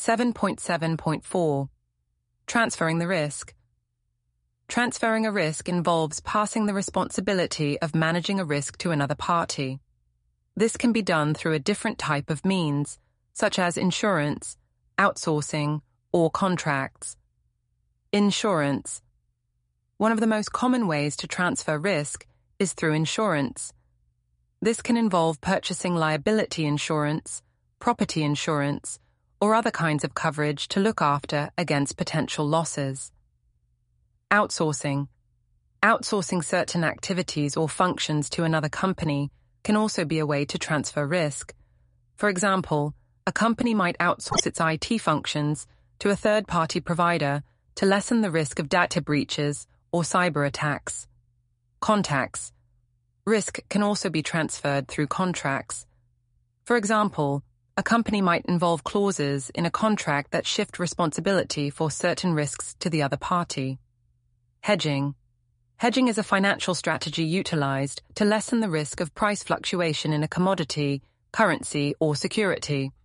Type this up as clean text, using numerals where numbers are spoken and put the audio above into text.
7.7.4. Transferring the risk. Transferring a risk involves passing the responsibility of managing a risk to another party. This can be done through a different type of means, such as insurance, outsourcing, or contracts. Insurance. One of the most common ways to transfer risk is through insurance. This can involve purchasing liability insurance, property insurance, or other kinds of coverage to look after against potential losses. Outsourcing. Outsourcing certain activities or functions to another company can also be a way to transfer risk. For example, a company might outsource its IT functions to a third-party provider to lessen the risk of data breaches or cyber attacks. Contacts. Risk can also be transferred through contracts. For example, a company might involve clauses in a contract that shift responsibility for certain risks to the other party. Hedging. Hedging is a financial strategy utilized to lessen the risk of price fluctuation in a commodity, currency, or security.